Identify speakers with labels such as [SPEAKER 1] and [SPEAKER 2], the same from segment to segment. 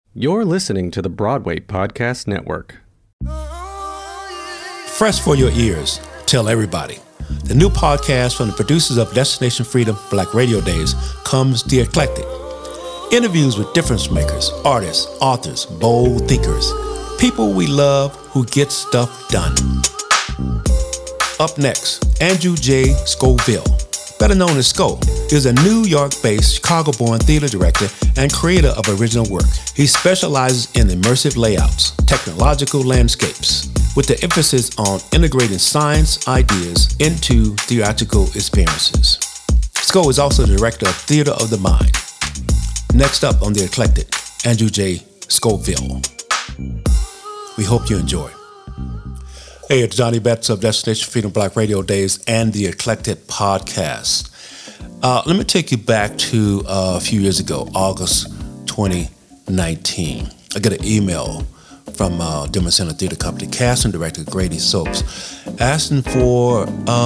[SPEAKER 1] You're listening to the Broadway Podcast Network.
[SPEAKER 2] Fresh for your ears, tell everybody. The new podcast from the producers of Destination Freedom Black Radio Days comes The Eclectic. Interviews with difference makers, artists, authors, bold thinkers, people we love who get stuff done. Up next, Andrew J. Scoville, better known as Sco, is a New York-based, Chicago-born theater director and creator of original work. He specializes in immersive layouts, technological landscapes, with the emphasis on integrating science ideas into theatrical experiences. Sco is also the director of Theater of the Mind. Next up on The Eclectic, Andrew J. Scoville. We hope you enjoy. Hey, it's Johnny Betts of Destination Freedom Black Radio Days and The Eclectic Podcast. Let me take you back to a few years ago, August 2019. I got an email from Denver Center Theater Company casting director Grady Soaps asking for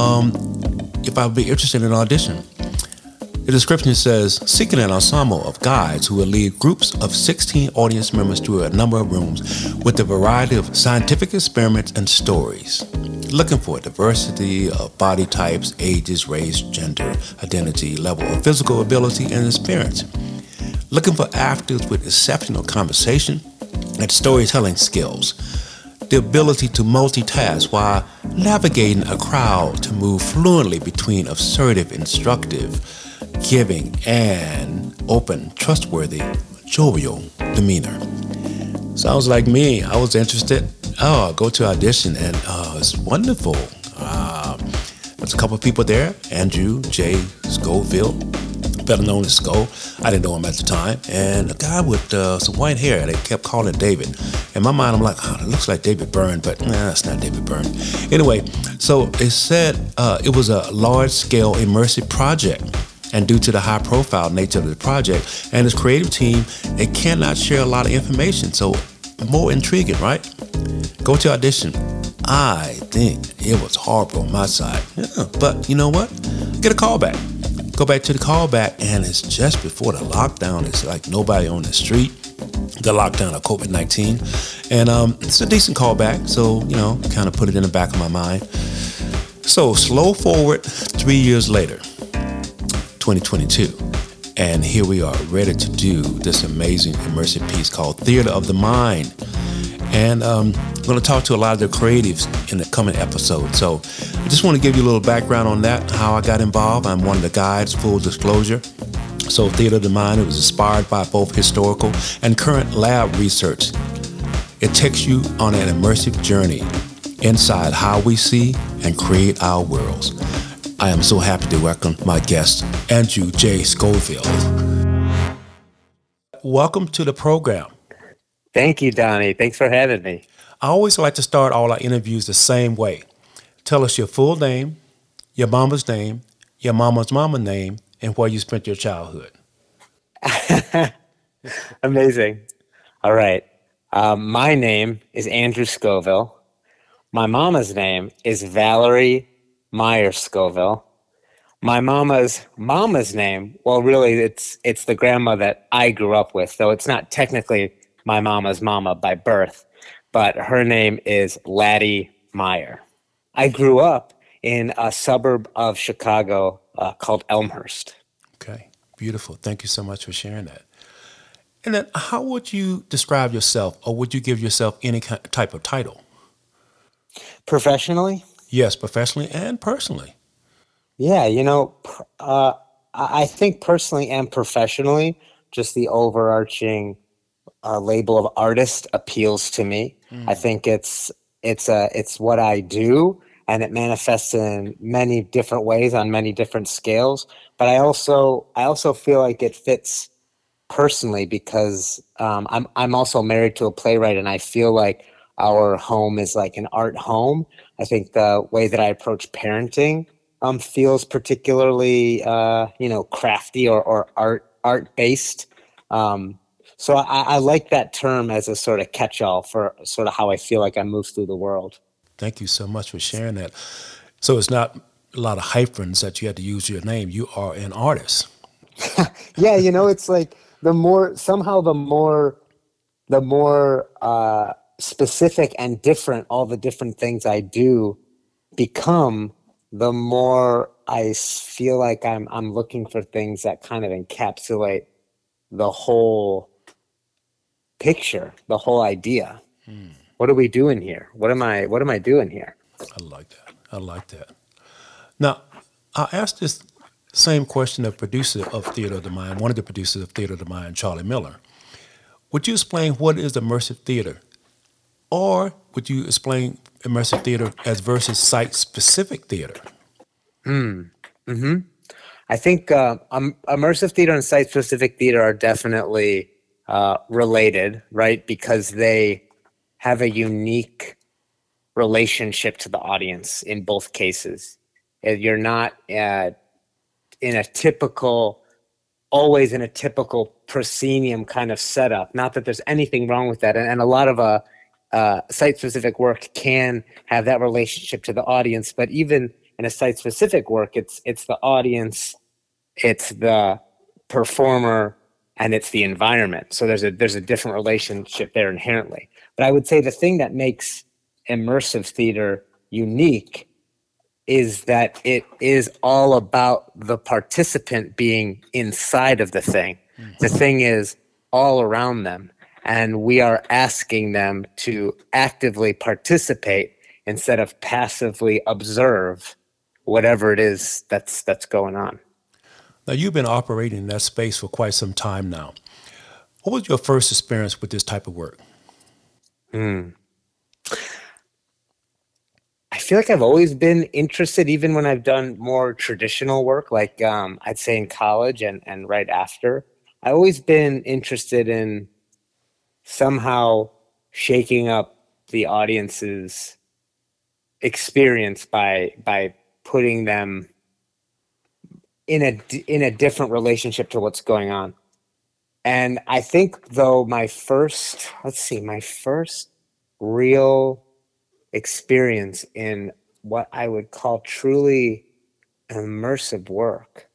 [SPEAKER 2] if I would be interested in an audition. The description says, seeking an ensemble of guides who will lead groups of 16 audience members through a number of rooms with a variety of scientific experiments and stories. Looking for a diversity of body types, ages, race, gender, identity, level of physical ability, and experience. Looking for actors with exceptional conversation and storytelling skills. The ability to multitask while navigating a crowd to move fluently between assertive, instructive, giving, and open, trustworthy, jovial demeanor. Sounds like me. I was interested. Go to audition, and it's wonderful. There's a couple of people there. Andrew J. Scoville, better known as Sco. I didn't know him at the time. And a guy with some white hair. They kept calling David. In my mind, I'm like, it looks like David Byrne, but it's not David Byrne. Anyway, so it said it was a large-scale immersive project. And due to the high-profile nature of the project and its creative team, they cannot share a lot of information. So more intriguing, right? Go to audition. I think it was horrible on my side. Yeah, but you know what? Get a call back. Go back to the callback, and it's just before the lockdown. It's like nobody on the street. The lockdown of COVID-19. And it's a decent callback, so, kind of put it in the back of my mind. So slow forward 3 years later. 2022, and here we are ready to do this amazing immersive piece called Theater of the Mind. And I'm going to talk to a lot of the creatives in the coming episode. So I just want to give you a little background on that, how I got involved. I'm one of the guides, full disclosure. So Theater of the Mind, it was inspired by both historical and current lab research. It takes you on an immersive journey inside how we see and create our worlds. I am so happy to welcome my guest, Andrew J. Scoville. Welcome to the program.
[SPEAKER 3] Thank you, Donnie. Thanks for having me.
[SPEAKER 2] I always like to start all our interviews the same way. Tell us your full name, your mama's name, your mama's mama name, and where you spent your childhood.
[SPEAKER 3] Amazing. All right. My name is Andrew Scoville. My mama's name is Valerie Meyer Scoville. My mama's name, well, really, it's the grandma that I grew up with, though it's not technically my mama's mama by birth, but her name is Laddie Meyer. I grew up in a suburb of Chicago called Elmhurst.
[SPEAKER 2] Okay, beautiful. Thank you so much for sharing that. And then how would you describe yourself, or would you give yourself any type of title?
[SPEAKER 3] Professionally?
[SPEAKER 2] Yes, professionally and personally.
[SPEAKER 3] Yeah, I think personally and professionally, just the overarching label of artist appeals to me. I think it's what I do, and it manifests in many different ways on many different scales. But I also feel like it fits personally because I'm also married to a playwright, and I feel like our home is like an art home. I think the way that I approach parenting feels particularly, crafty or art based. So I like that term as a sort of catch-all for sort of how I feel like I move through the world.
[SPEAKER 2] Thank you so much for sharing that. So it's not a lot of hyphens that you had to use your name. You are an artist.
[SPEAKER 3] Yeah, it's like the more the more specific and different all the different things I do become, the more feel like I'm looking for things that kind of encapsulate the whole picture, the whole idea. What are we doing here? What am I doing here?
[SPEAKER 2] I like that. I like that. Now, I asked this same question of producer of Theater of the Mind, one of the producers of Theater of the Mind, Charlie Miller. Would you explain what is immersive theater? Or would you explain immersive theater as versus site-specific theater?
[SPEAKER 3] I think immersive theater and site-specific theater are definitely related, right? Because they have a unique relationship to the audience in both cases. You're not always in a typical proscenium kind of setup. Not that there's anything wrong with that, and a lot of site-specific work can have that relationship to the audience. But even in a site-specific work, it's the audience, it's the performer, and it's the environment. So there's a different relationship there inherently. But I would say the thing that makes immersive theater unique is that it is all about the participant being inside of the thing. The thing is all around them, and we are asking them to actively participate instead of passively observe whatever it is that's going on.
[SPEAKER 2] Now, you've been operating in that space for quite some time now. What was your first experience with this type of work?
[SPEAKER 3] I feel like I've always been interested, even when I've done more traditional work, like I'd say in college and right after. I've always been interested in somehow shaking up the audience's experience by putting them in a different relationship to what's going on. And I think, though, my first real experience in what I would call truly immersive work,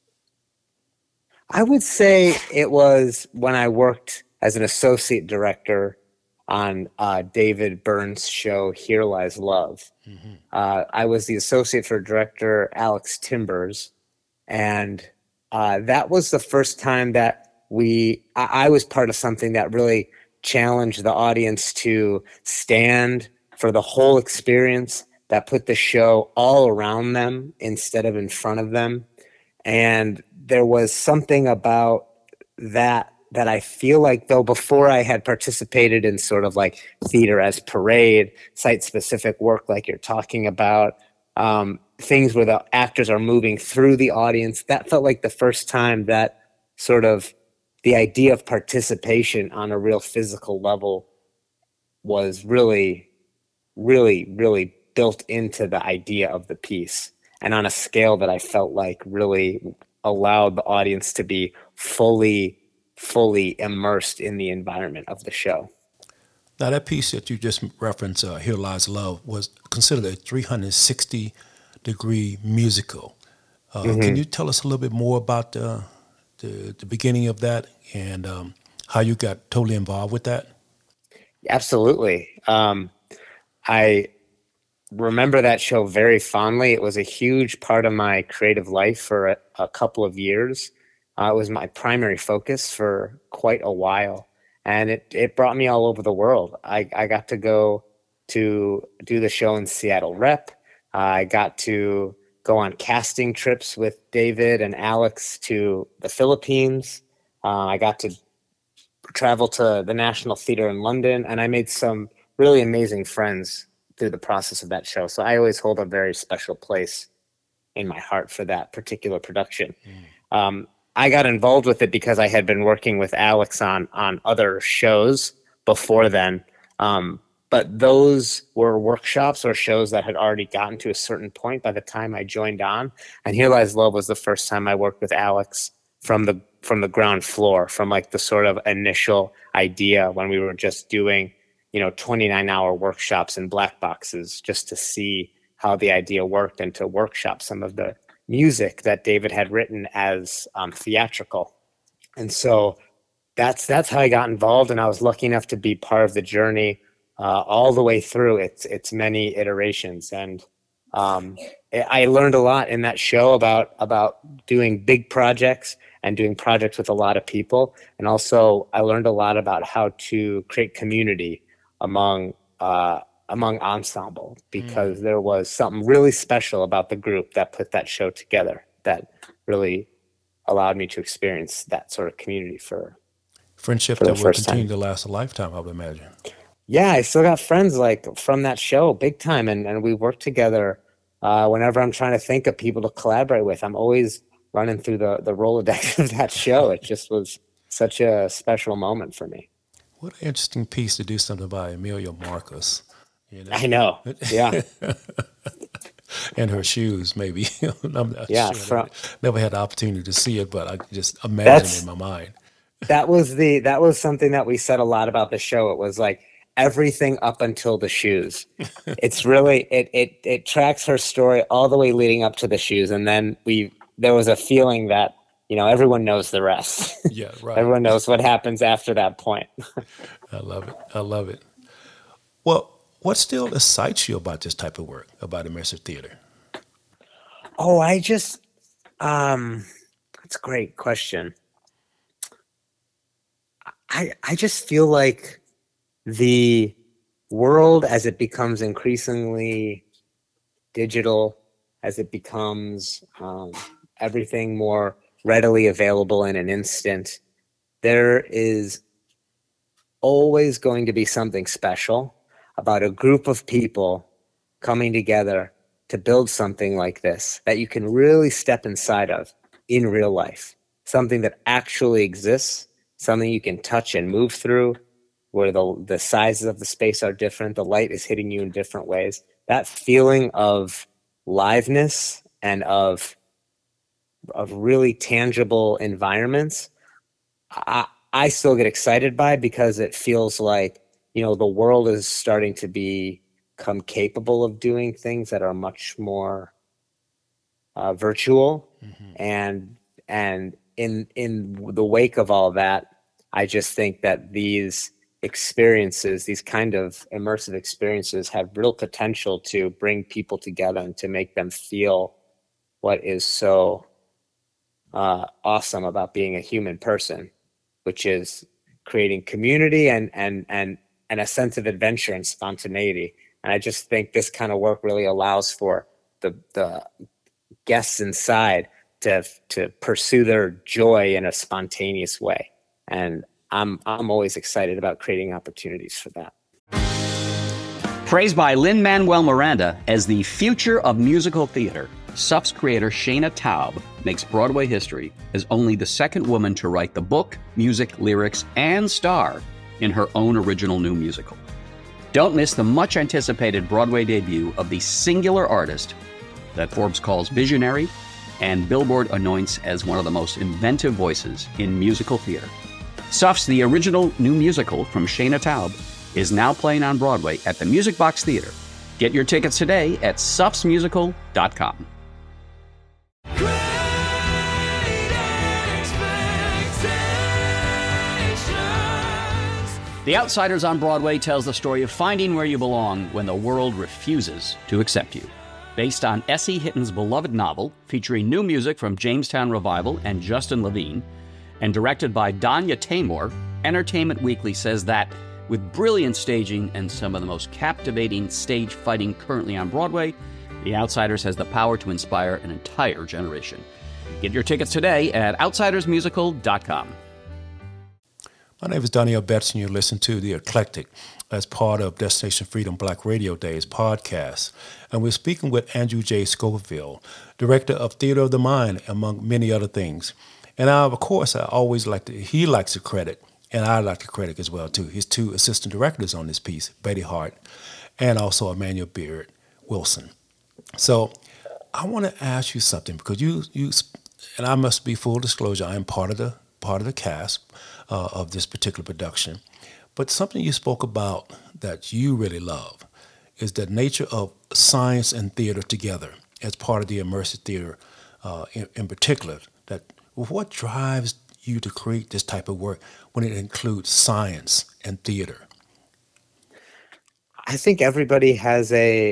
[SPEAKER 3] I would say it was when I worked as an associate director on David Byrne's show Here Lies Love. I was the associate for director Alex Timbers, and that was the first time that I was part of something that really challenged the audience to stand for the whole experience, that put the show all around them instead of in front of them. And there was something about that I feel like, though, before I had participated in sort of like theater as parade, site-specific work like you're talking about, things where the actors are moving through the audience, that felt like the first time that sort of the idea of participation on a real physical level was really, really, really built into the idea of the piece, and on a scale that I felt like really allowed the audience to be fully immersed in the environment of the show.
[SPEAKER 2] Now, that piece that you just referenced, Here Lies Love, was considered a 360-degree musical. Can you tell us a little bit more about the beginning of that and how you got totally involved with that?
[SPEAKER 3] Absolutely. I remember that show very fondly. It was a huge part of my creative life for a couple of years. It was my primary focus for quite a while, and it brought me all over the world. I got to go to do the show in Seattle Rep. I got to go on casting trips with David and Alex to the Philippines. I got to travel to the National Theatre in London, and I made some really amazing friends through the process of that show. So I always hold a very special place in my heart for that particular production. I got involved with it because I had been working with Alex on other shows before then. But those were workshops or shows that had already gotten to a certain point by the time I joined on. And Here Lies Love was the first time I worked with Alex from the ground floor, from like the sort of initial idea when we were just doing, 29-hour workshops in black boxes just to see how the idea worked and to workshop some of the music that David had written as theatrical. And so that's how I got involved, and I was lucky enough to be part of the journey all the way through its many iterations. And um, I learned a lot in that show about doing big projects and doing projects with a lot of people, and also I learned a lot about how to create community among among ensemble, because there was something really special about the group that put that show together that really allowed me to experience that sort of community
[SPEAKER 2] Friendship
[SPEAKER 3] for the
[SPEAKER 2] that will
[SPEAKER 3] first
[SPEAKER 2] continue
[SPEAKER 3] time.
[SPEAKER 2] to last a lifetime, I would imagine.
[SPEAKER 3] Yeah, I still got friends like from that show, big time, and we work together. Whenever I'm trying to think of people to collaborate with, I'm always running through the Rolodex of that show. It just was such a special moment for me.
[SPEAKER 2] What an interesting piece to do something by Amelia Marcus, you
[SPEAKER 3] I know. Yeah,
[SPEAKER 2] and her shoes, maybe. I'm not
[SPEAKER 3] yeah.
[SPEAKER 2] sure. Never had the opportunity to see it, but I just imagine it in
[SPEAKER 3] That's
[SPEAKER 2] my mind.
[SPEAKER 3] that was something that we said a lot about the show. It was like everything up until the shoes. It's really it tracks her story all the way leading up to the shoes, and then there was a feeling that everyone knows the rest.
[SPEAKER 2] Yeah, right.
[SPEAKER 3] Everyone knows what happens after that point.
[SPEAKER 2] I love it. I love it. Well, what still excites you about this type of work, about immersive theater?
[SPEAKER 3] Oh, that's a great question. I just feel like the world, as it becomes increasingly digital, as it becomes everything more readily available in an instant, there is always going to be something special about a group of people coming together to build something like this that you can really step inside of in real life, something that actually exists, something you can touch and move through, where the sizes of the space are different, the light is hitting you in different ways. That feeling of liveness and of really tangible environments, I still get excited by, because it feels like the world is starting to become capable of doing things that are much more virtual, and in the wake of all that, I just think that these experiences, these kind of immersive experiences, have real potential to bring people together and to make them feel what is so awesome about being a human person, which is creating community and a sense of adventure and spontaneity. And I just think this kind of work really allows for the guests inside to pursue their joy in a spontaneous way. And I'm always excited about creating opportunities for that.
[SPEAKER 4] Praised by Lin-Manuel Miranda as the future of musical theater, SUF's creator Shayna Taub makes Broadway history as only the second woman to write the book, music, lyrics, and star in her own original new musical. Don't miss the much-anticipated Broadway debut of the singular artist that Forbes calls visionary and Billboard anoints as one of the most inventive voices in musical theater. SUF's The Original New Musical from Shayna Taub is now playing on Broadway at the Music Box Theater. Get your tickets today at sufsmusical.com. The Outsiders on Broadway tells the story of finding where you belong when the world refuses to accept you. Based on S.E. Hitton's beloved novel, featuring new music from Jamestown Revival and Justin Levine, and directed by Danya Tamor, Entertainment Weekly says that, with brilliant staging and some of the most captivating stage fighting currently on Broadway, The Outsiders has the power to inspire an entire generation. Get your tickets today at outsidersmusical.com.
[SPEAKER 2] My name is Daniel Betts, and you listen to The Eclectic as part of Destination Freedom Black Radio Days podcast. And we're speaking with Andrew J. Scofield, director of Theater of the Mind, among many other things. And of course, he likes to credit, and I like to credit as well, too, his two assistant directors on this piece, Betty Hart, and also Emmanuel Beard Wilson. So I want to ask you something, because you, and I must be full disclosure, I am part of the cast of this particular production. But something you spoke about that you really love is the nature of science and theater together as part of the immersive theater in particular. That what drives you to create this type of work when it includes science and theater?
[SPEAKER 3] I think everybody has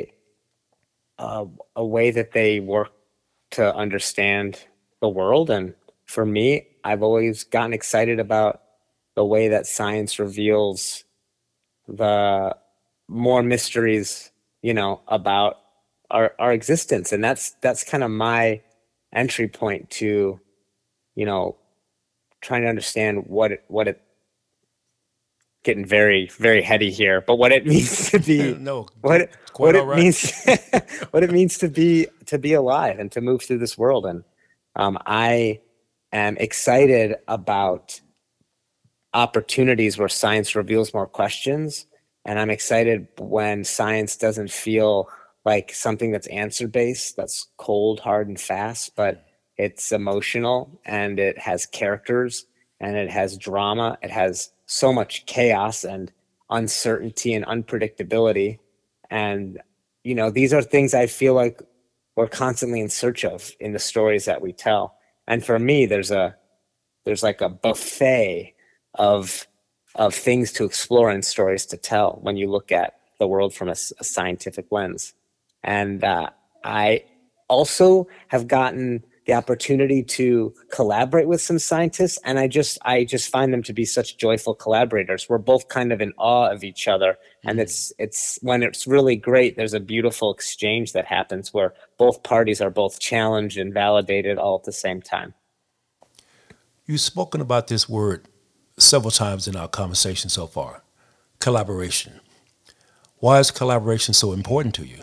[SPEAKER 3] a way that they work to understand the world, and for me, I've always gotten excited about the way that science reveals the more mysteries, about our existence, and that's kind of my entry point to, you know, trying to understand what it getting very very heady here, but what it means to be
[SPEAKER 2] No,
[SPEAKER 3] what it,
[SPEAKER 2] quite
[SPEAKER 3] what
[SPEAKER 2] all
[SPEAKER 3] it
[SPEAKER 2] right.
[SPEAKER 3] means what it means to be alive and to move through this world. And I am excited about opportunities where science reveals more questions, and I'm excited when science doesn't feel like something that's answer based, that's cold, hard, and fast, but it's emotional and it has characters and it has drama. It has so much chaos and uncertainty and unpredictability. And, these are things I feel like we're constantly in search of in the stories that we tell. And for me, there's like a buffet of things to explore and stories to tell when you look at the world from a scientific lens. And I also have gotten the opportunity to collaborate with some scientists, and I just find them to be such joyful collaborators. We're both kind of in awe of each other, and it's when it's really great, there's a beautiful exchange that happens where both parties are both challenged and validated all at the same time.
[SPEAKER 2] You've spoken about this word several times in our conversation so far, collaboration. Why is collaboration so important to you?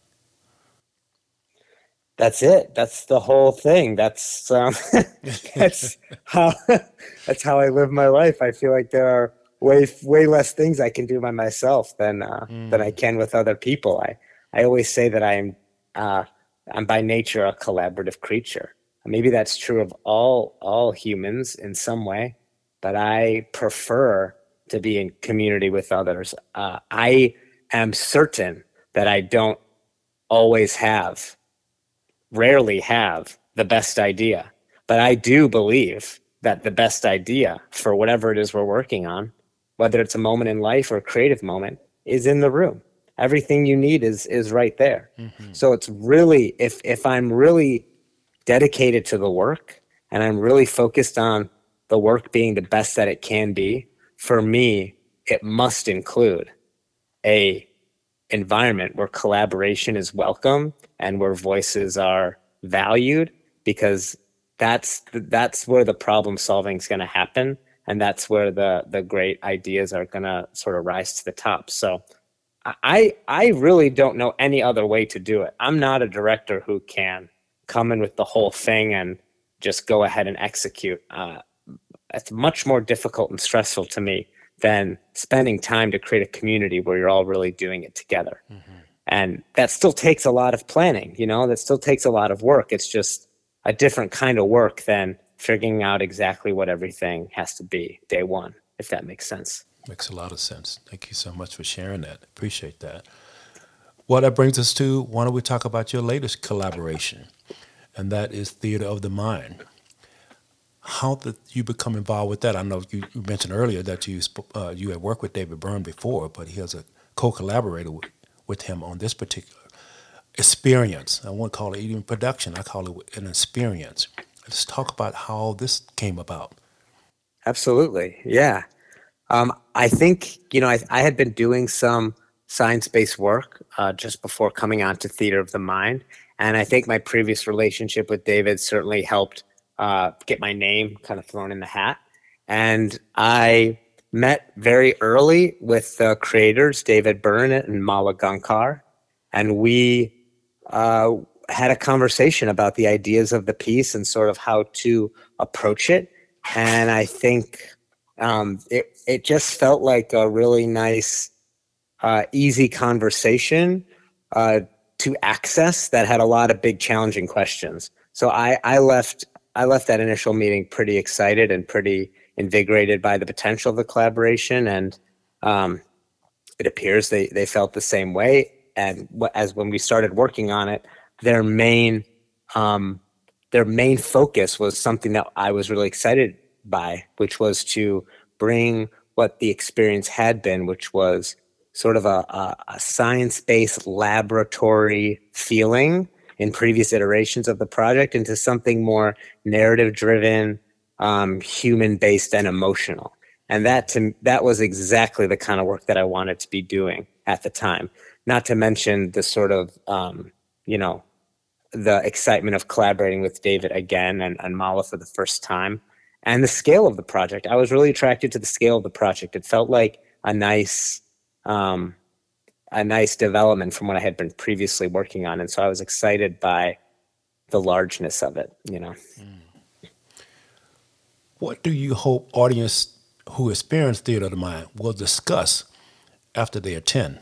[SPEAKER 3] That's it. That's the whole thing. That's how that's how I live my life. I feel like there are way less things I can do by myself than I can with other people. I always say that I'm by nature a collaborative creature. Maybe that's true of all humans in some way, but I prefer to be in community with others. I am certain that I don't always rarely have the best idea, but I do believe that the best idea for whatever it is we're working on, whether it's a moment in life or a creative moment, is in the room. Everything you need is right there. So it's really, if I'm really dedicated to the work and I'm really focused on the work being the best that it can be, for me, it must include a environment where collaboration is welcome and where voices are valued, because that's where the problem solving is going to happen, and that's where the great ideas are going to sort of rise to the top. So I really don't know any other way to do it. I'm not a director who can come in with the whole thing and just go ahead and execute. It's much more difficult and stressful to me than spending time to create a community where you're all really doing it together. And that still takes a lot of planning, that still takes a lot of work. It's just a different kind of work than figuring out exactly what everything has to be day one, if that makes sense.
[SPEAKER 2] Makes a lot of sense. Thank you so much for sharing that. Appreciate that. Well, that brings us to, why don't we talk about your latest collaboration, and that is Theater of the Mind. How did you become involved with that? I know you mentioned earlier that you had worked with David Byrne before, but he has a co-collaborator with him on this particular experience. I won't call it even production. I call it an experience. Let's talk about how this came about.
[SPEAKER 3] Absolutely. Yeah. I think, I had been doing some science-based work just before coming on to Theater of the Mind. And I think my previous relationship with David certainly helped get my name kind of thrown in the hat. And I met very early with the creators, David Byrne and Mala Gankar, and we had a conversation about the ideas of the piece and sort of how to approach it. And I think it just felt like a really nice, easy conversation to access that had a lot of big challenging questions. So I left that initial meeting pretty excited and pretty invigorated by the potential of the collaboration, and it appears they felt the same way. And as when we started working on it, their main focus was something that I was really excited by, which was to bring what the experience had been, which was sort of a science-based laboratory feeling in previous iterations of the project, into something more narrative-driven, human-based, and emotional. And that was exactly the kind of work that I wanted to be doing at the time. Not to mention the sort of, the excitement of collaborating with David again and Mala for the first time, and the scale of the project. I was really attracted to the scale of the project. It felt like a nice development from what I had been previously working on. And so I was excited by the largeness of it,
[SPEAKER 2] What do you hope audience who experience Theater of the Mind will discuss after they attend?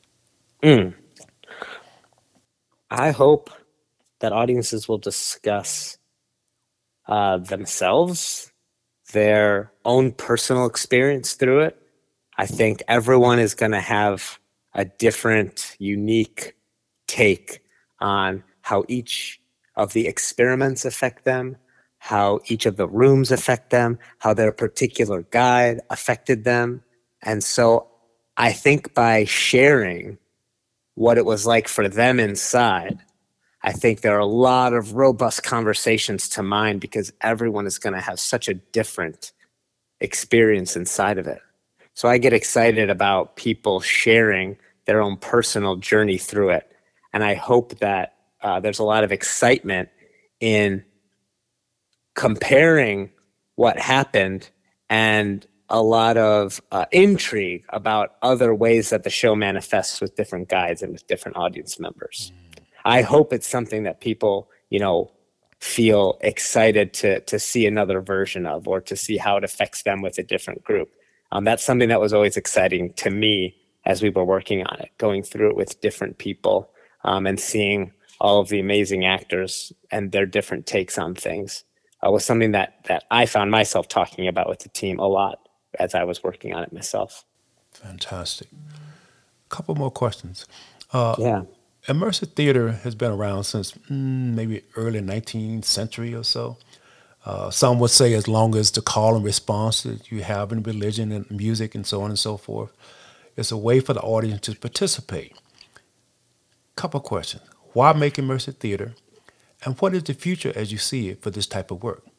[SPEAKER 3] I hope that audiences will discuss themselves, their own personal experience through it. I think everyone is going to have a different, unique take on how each of the experiments affect them, how each of the rooms affect them, how their particular guide affected them. And so I think by sharing what it was like for them inside, I think there are a lot of robust conversations to mine, because everyone is going to have such a different experience inside of it. So I get excited about people sharing their own personal journey through it. And I hope that there's a lot of excitement in comparing what happened, and a lot of intrigue about other ways that the show manifests with different guides and with different audience members. I hope it's something that people, feel excited to see another version of, or to see how it affects them with a different group. That's something that was always exciting to me as we were working on it, going through it with different people, and seeing all of the amazing actors and their different takes on things, was something that I found myself talking about with the team a lot as I was working on it myself.
[SPEAKER 2] Fantastic. A couple more questions.
[SPEAKER 3] Yeah.
[SPEAKER 2] Immersive theater has been around since maybe early 19th century or so. Some would say as long as the call and response that you have in religion and music and so on and so forth. It's a way for the audience to participate. Couple questions. Why make immersive theater? And what is the future as you see it for this type of work?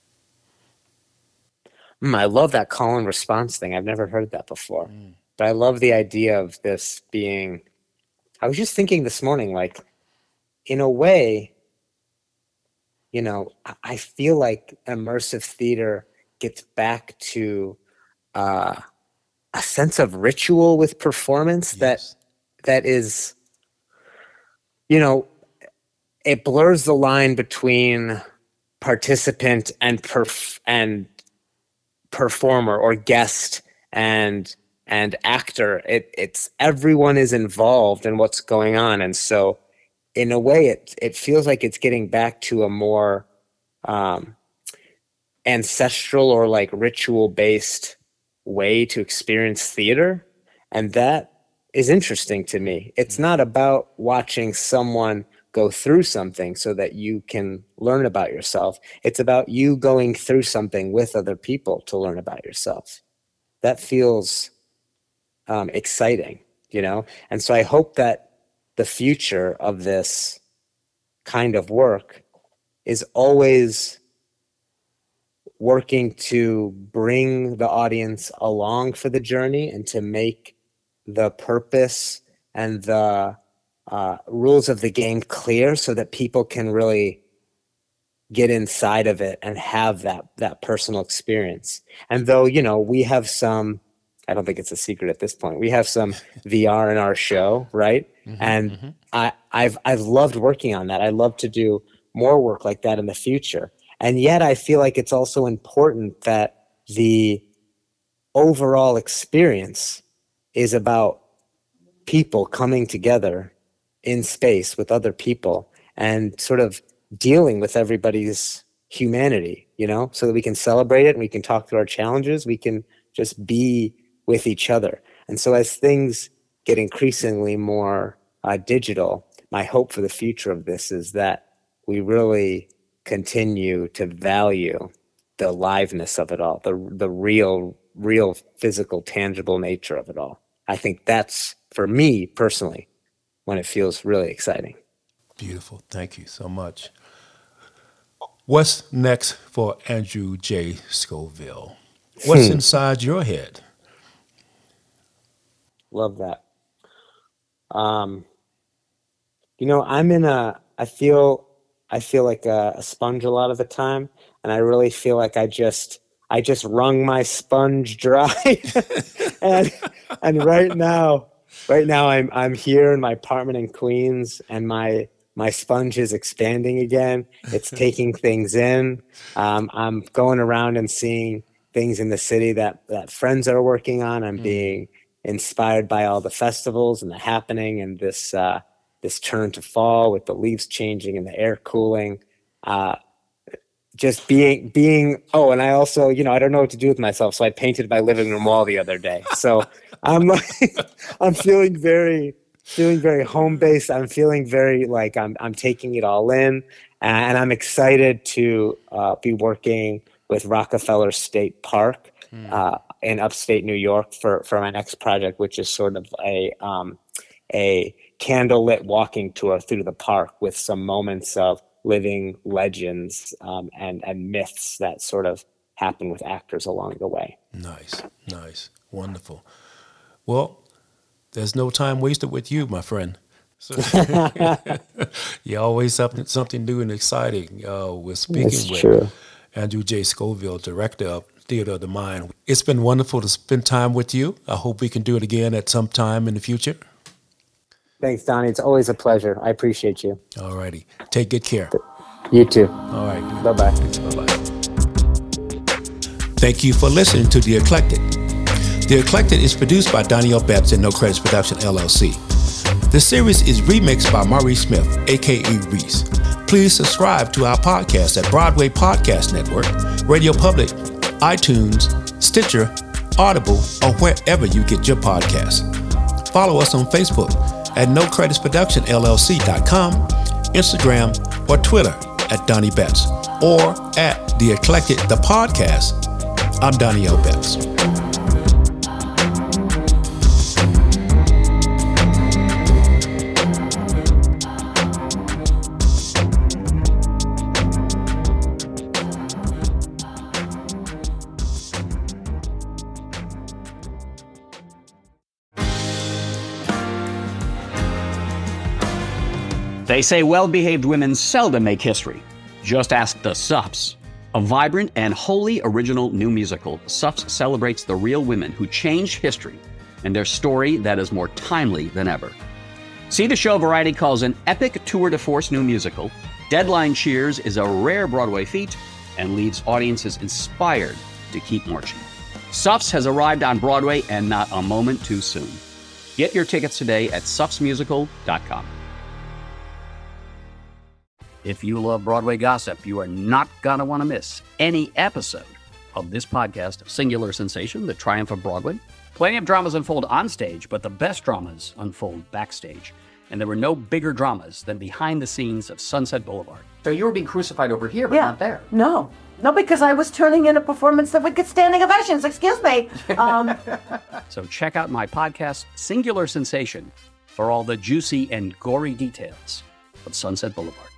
[SPEAKER 3] I love that call and response thing. I've never heard that before. But I love the idea of this being, I was just thinking this morning, like, in a way, I feel like immersive theater gets back to a sense of ritual with performance.
[SPEAKER 2] Yes.
[SPEAKER 3] that is, it blurs the line between participant and performer, or guest and actor. It's everyone is involved in what's going on. And so in a way it feels like it's getting back to a more ancestral, or like ritual based way to experience theater. And that is interesting to me. It's not about watching someone go through something so that you can learn about yourself. It's about you going through something with other people to learn about yourself. That feels exciting, And so I hope that the future of this kind of work is always working to bring the audience along for the journey, and to make the purpose and the rules of the game clear, so that people can really get inside of it and have that personal experience. And though, we have some, I don't think it's a secret at this point, we have some VR in our show, right? And I've loved working on that. I love to do more work like that in the future. And yet I feel like it's also important that the overall experience is about people coming together in space with other people, and sort of dealing with everybody's humanity, so that we can celebrate it, and we can talk through our challenges. We can just be with each other. And so as things get increasingly more digital, my hope for the future of this is that we really continue to value the aliveness of it all, the real physical, tangible nature of it all. I think that's, for me personally, when it feels really exciting.
[SPEAKER 2] Beautiful. Thank you so much. What's next for Andrew J. Scoville? What's inside your head?
[SPEAKER 3] Love that. I feel like a sponge a lot of the time, and I really feel like I just wrung my sponge dry. and right now I'm here in my apartment in Queens, and my sponge is expanding again. It's taking things in. I'm going around and seeing things in the city that friends are working on. I'm being inspired by all the festivals and the happening, and this turn to fall with the leaves changing and the air cooling. Just being. Oh, and I also, I don't know what to do with myself, so I painted my living room wall the other day. So I'm feeling very home based. I'm feeling very like I'm taking it all in, and I'm excited to be working with Rockefeller State Park in upstate New York for my next project, which is sort of a candlelit walking tour through the park with some moments of living legends and myths that sort of happen with actors along the way.
[SPEAKER 2] Nice, wonderful. Well, there's no time wasted with you, my friend. So, you're always something new and exciting. We're speaking with Andrew J. Scoville, director of Theater of the Mind. It's been wonderful to spend time with you. I hope we can do it again at some time in the future.
[SPEAKER 3] Thanks, Donnie. It's always a pleasure. I appreciate you.
[SPEAKER 2] All righty. Take good care.
[SPEAKER 3] You too.
[SPEAKER 2] All right.
[SPEAKER 3] Bye-bye.
[SPEAKER 2] Bye-bye. Thank you for listening to The Eclectic. The Eclectic is produced by Donnie L. Betts and No Credits Production, LLC. The series is remixed by Maurice Smith, a.k.a. Reese. Please subscribe to our podcast at Broadway Podcast Network, Radio Public, iTunes, Stitcher, Audible, or wherever you get your podcasts. Follow us on Facebook at NoCreditsProductionLLC.com, Instagram, or Twitter at Donnie Betts, or at The Eclectic, the podcast. I'm Donnie L. Betts.
[SPEAKER 4] They say well-behaved women seldom make history. Just ask the Suffs. A vibrant and wholly original new musical, Suffs celebrates the real women who changed history and their story that is more timely than ever. See the show Variety calls an epic tour de force new musical. Deadline cheers is a rare Broadway feat and leaves audiences inspired to keep marching. Suffs has arrived on Broadway and not a moment too soon. Get your tickets today at suffsmusical.com. If you love Broadway gossip, you are not going to want to miss any episode of this podcast, Singular Sensation, The Triumph of Broadway. Plenty of dramas unfold on stage, but the best dramas unfold backstage. And there were no bigger dramas than behind the scenes of Sunset Boulevard. So you were being crucified over here, but not there.
[SPEAKER 5] No, because I was turning in a performance that would get standing ovations. Excuse me.
[SPEAKER 4] So check out my podcast, Singular Sensation, for all the juicy and gory details of Sunset Boulevard.